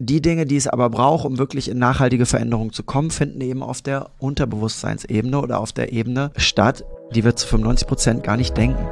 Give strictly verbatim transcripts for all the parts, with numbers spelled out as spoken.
Die Dinge, die es aber braucht, um wirklich in nachhaltige Veränderung zu kommen, finden eben auf der Unterbewusstseinsebene oder auf der Ebene statt, die wir zu fünfundneunzig Prozent gar nicht denken.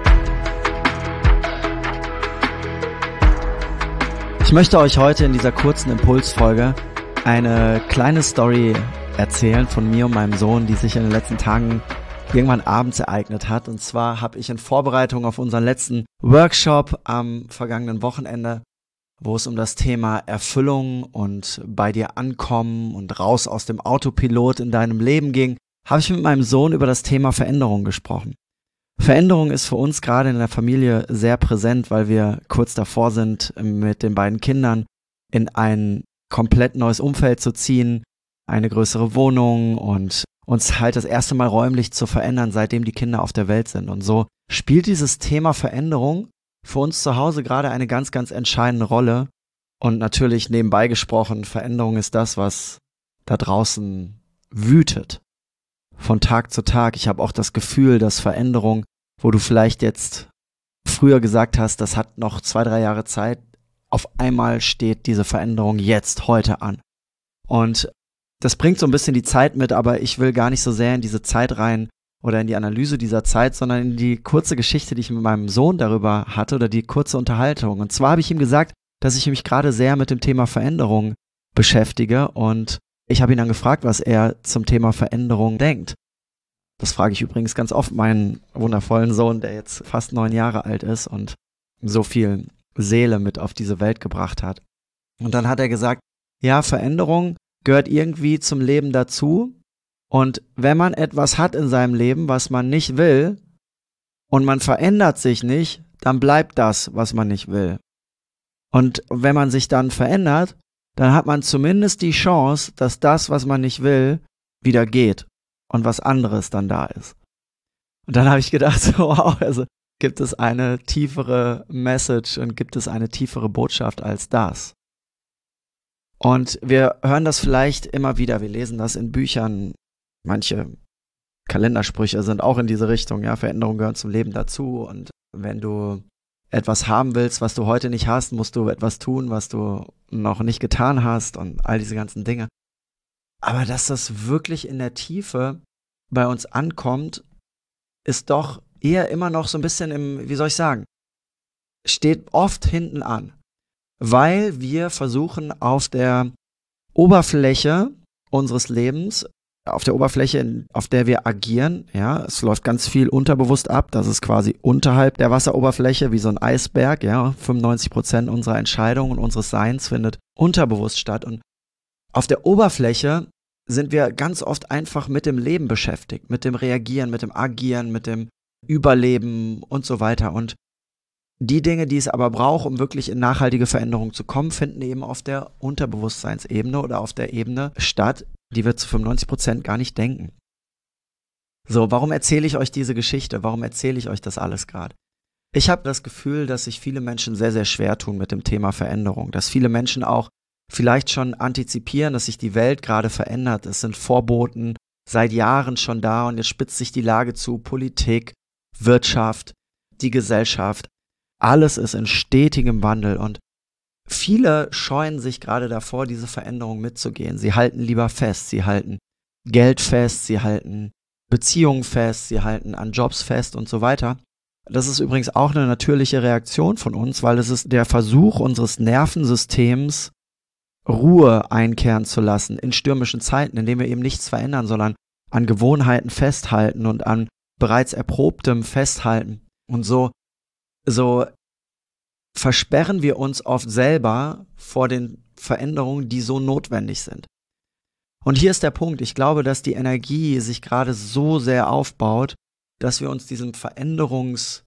Ich möchte euch heute in dieser kurzen Impulsfolge eine kleine Story erzählen von mir und meinem Sohn, die sich in den letzten Tagen irgendwann abends ereignet hat. Und zwar habe ich in Vorbereitung auf unseren letzten Workshop am vergangenen Wochenende, wo es um das Thema Erfüllung und bei dir ankommen und raus aus dem Autopilot in deinem Leben ging, habe ich mit meinem Sohn über das Thema Veränderung gesprochen. Veränderung ist für uns gerade in der Familie sehr präsent, weil wir kurz davor sind, mit den beiden Kindern in ein komplett neues Umfeld zu ziehen, eine größere Wohnung und uns halt das erste Mal räumlich zu verändern, seitdem die Kinder auf der Welt sind. Und so spielt dieses Thema Veränderung für uns zu Hause gerade eine ganz, ganz entscheidende Rolle. Und natürlich nebenbei gesprochen, Veränderung ist das, was da draußen wütet. Von Tag zu Tag. Ich habe auch das Gefühl, dass Veränderung, wo du vielleicht jetzt früher gesagt hast, das hat noch zwei, drei Jahre Zeit, auf einmal steht diese Veränderung jetzt, heute an. Und das bringt so ein bisschen die Zeit mit, aber ich will gar nicht so sehr in diese Zeit rein oder in die Analyse dieser Zeit, sondern in die kurze Geschichte, die ich mit meinem Sohn darüber hatte oder die kurze Unterhaltung. Und zwar habe ich ihm gesagt, dass ich mich gerade sehr mit dem Thema Veränderung beschäftige und ich habe ihn dann gefragt, was er zum Thema Veränderung denkt. Das frage ich übrigens ganz oft meinen wundervollen Sohn, der jetzt fast neun Jahre alt ist und so viel Seele mit auf diese Welt gebracht hat. Und dann hat er gesagt, ja, Veränderung gehört irgendwie zum Leben dazu. Und wenn man etwas hat in seinem Leben, was man nicht will, und man verändert sich nicht, dann bleibt das, was man nicht will. Und wenn man sich dann verändert, dann hat man zumindest die Chance, dass das, was man nicht will, wieder geht und was anderes dann da ist. Und dann habe ich gedacht, so, wow, also gibt es eine tiefere Message und gibt es eine tiefere Botschaft als das? Und wir hören das vielleicht immer wieder, wir lesen das in Büchern, manche Kalendersprüche sind auch in diese Richtung, ja, Veränderungen gehören zum Leben dazu und wenn du etwas haben willst, was du heute nicht hast, musst du etwas tun, was du noch nicht getan hast und all diese ganzen Dinge. Aber dass das wirklich in der Tiefe bei uns ankommt, ist doch eher immer noch so ein bisschen im, wie soll ich sagen, steht oft hinten an, weil wir versuchen auf der Oberfläche unseres Lebens, auf der Oberfläche, auf der wir agieren, ja, es läuft ganz viel unterbewusst ab, das ist quasi unterhalb der Wasseroberfläche, wie so ein Eisberg, ja, fünfundneunzig Prozent unserer Entscheidungen und unseres Seins findet unterbewusst statt und auf der Oberfläche sind wir ganz oft einfach mit dem Leben beschäftigt, mit dem Reagieren, mit dem Agieren, mit dem Überleben und so weiter und die Dinge, die es aber braucht, um wirklich in nachhaltige Veränderung zu kommen, finden eben auf der Unterbewusstseinsebene oder auf der Ebene statt, die wir zu fünfundneunzig Prozent gar nicht denken. So, warum erzähle ich euch diese Geschichte? Warum erzähle ich euch das alles gerade? Ich habe das Gefühl, dass sich viele Menschen sehr, sehr schwer tun mit dem Thema Veränderung. Dass viele Menschen auch vielleicht schon antizipieren, dass sich die Welt gerade verändert. Es sind Vorboten seit Jahren schon da und jetzt spitzt sich die Lage zu. Politik, Wirtschaft, die Gesellschaft. Alles ist in stetigem Wandel und viele scheuen sich gerade davor, diese Veränderung mitzugehen. Sie halten lieber fest, sie halten Geld fest, sie halten Beziehungen fest, sie halten an Jobs fest und so weiter. Das ist übrigens auch eine natürliche Reaktion von uns, weil es ist der Versuch unseres Nervensystems, Ruhe einkehren zu lassen in stürmischen Zeiten, indem wir eben nichts verändern, sondern an Gewohnheiten festhalten und an bereits Erprobtem festhalten. Und so So versperren wir uns oft selber vor den Veränderungen, die so notwendig sind. Und hier ist der Punkt, ich glaube, dass die Energie sich gerade so sehr aufbaut, dass wir uns diesem Veränderungsdrang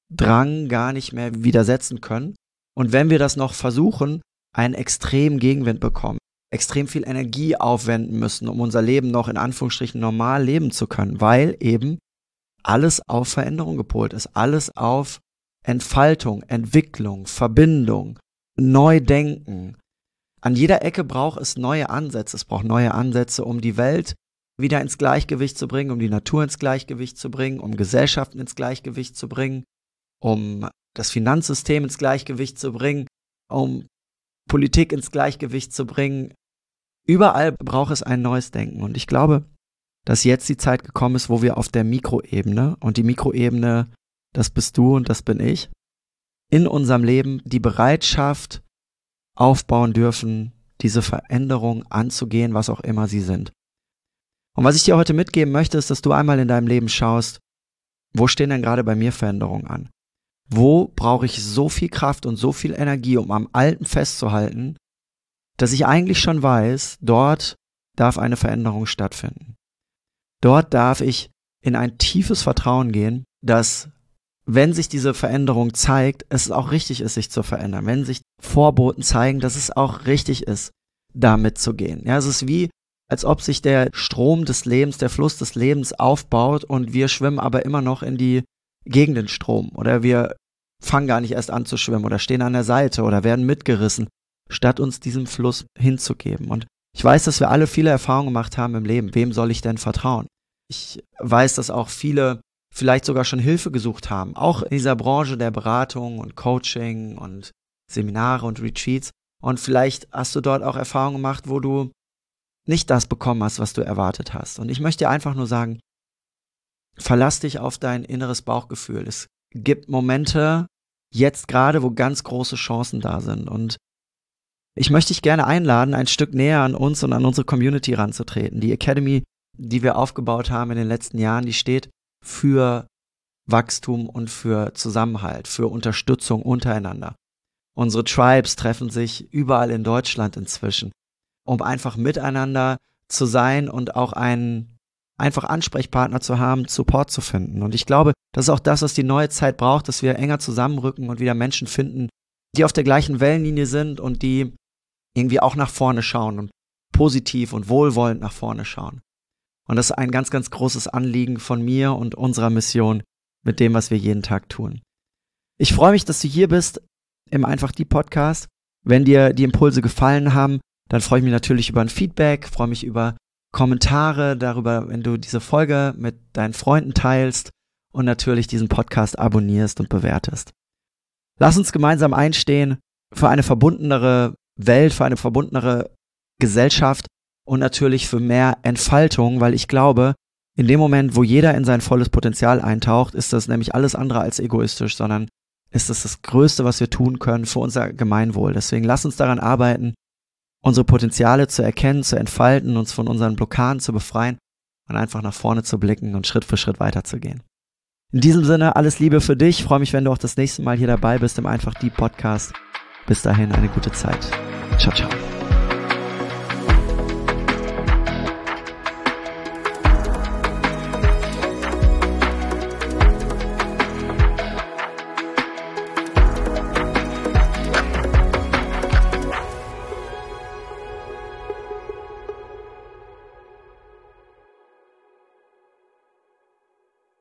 gar nicht mehr widersetzen können. Und wenn wir das noch versuchen, einen extremen Gegenwind bekommen, extrem viel Energie aufwenden müssen, um unser Leben noch in Anführungsstrichen normal leben zu können, weil eben alles auf Veränderung gepolt ist, alles auf Entfaltung, Entwicklung, Verbindung, Neudenken. An jeder Ecke braucht es neue Ansätze. Es braucht neue Ansätze, um die Welt wieder ins Gleichgewicht zu bringen, um die Natur ins Gleichgewicht zu bringen, um Gesellschaften ins Gleichgewicht zu bringen, um das Finanzsystem ins Gleichgewicht zu bringen, um Politik ins Gleichgewicht zu bringen. Überall braucht es ein neues Denken. Und ich glaube, dass jetzt die Zeit gekommen ist, wo wir auf der Mikroebene, und die Mikroebene, das bist du und das bin ich, in unserem Leben die Bereitschaft aufbauen dürfen, diese Veränderung anzugehen, was auch immer sie sind. Und was ich dir heute mitgeben möchte, ist, dass du einmal in deinem Leben schaust, wo stehen denn gerade bei mir Veränderungen an? Wo brauche ich so viel Kraft und so viel Energie, um am Alten festzuhalten, dass ich eigentlich schon weiß, dort darf eine Veränderung stattfinden. Dort darf ich in ein tiefes Vertrauen gehen, dass, wenn sich diese Veränderung zeigt, es auch richtig ist, sich zu verändern. Wenn sich Vorboten zeigen, dass es auch richtig ist, da mitzugehen. Ja, es ist wie, als ob sich der Strom des Lebens, der Fluss des Lebens aufbaut und wir schwimmen aber immer noch in die gegen den Strom. Oder wir fangen gar nicht erst an zu schwimmen oder stehen an der Seite oder werden mitgerissen, statt uns diesem Fluss hinzugeben. Und ich weiß, dass wir alle viele Erfahrungen gemacht haben im Leben. Wem soll ich denn vertrauen? Ich weiß, dass auch viele vielleicht sogar schon Hilfe gesucht haben, auch in dieser Branche der Beratung und Coaching und Seminare und Retreats. Und vielleicht hast du dort auch Erfahrungen gemacht, wo du nicht das bekommen hast, was du erwartet hast. Und ich möchte dir einfach nur sagen, verlass dich auf dein inneres Bauchgefühl. Es gibt Momente, jetzt gerade, wo ganz große Chancen da sind. Und ich möchte dich gerne einladen, ein Stück näher an uns und an unsere Community ranzutreten. Die Academy, die wir aufgebaut haben in den letzten Jahren, die steht für Wachstum und für Zusammenhalt, für Unterstützung untereinander. Unsere Tribes treffen sich überall in Deutschland inzwischen, um einfach miteinander zu sein und auch einen einfach Ansprechpartner zu haben, Support zu finden. Und ich glaube, das ist auch das, was die neue Zeit braucht, dass wir enger zusammenrücken und wieder Menschen finden, die auf der gleichen Wellenlinie sind und die irgendwie auch nach vorne schauen und positiv und wohlwollend nach vorne schauen. Und das ist ein ganz, ganz großes Anliegen von mir und unserer Mission mit dem, was wir jeden Tag tun. Ich freue mich, dass du hier bist im Einfach die Podcast. Wenn dir die Impulse gefallen haben, dann freue ich mich natürlich über ein Feedback, freue mich über Kommentare darüber, wenn du diese Folge mit deinen Freunden teilst und natürlich diesen Podcast abonnierst und bewertest. Lass uns gemeinsam einstehen für eine verbundenere Welt, für eine verbundenere Gesellschaft und natürlich für mehr Entfaltung, weil ich glaube, in dem Moment, wo jeder in sein volles Potenzial eintaucht, ist das nämlich alles andere als egoistisch, sondern ist das das Größte, was wir tun können für unser Gemeinwohl. Deswegen lass uns daran arbeiten, unsere Potenziale zu erkennen, zu entfalten, uns von unseren Blockaden zu befreien und einfach nach vorne zu blicken und Schritt für Schritt weiterzugehen. In diesem Sinne, alles Liebe für dich. Ich freue mich, wenn du auch das nächste Mal hier dabei bist im Einfach die Podcast. Bis dahin, eine gute Zeit. Ciao, ciao.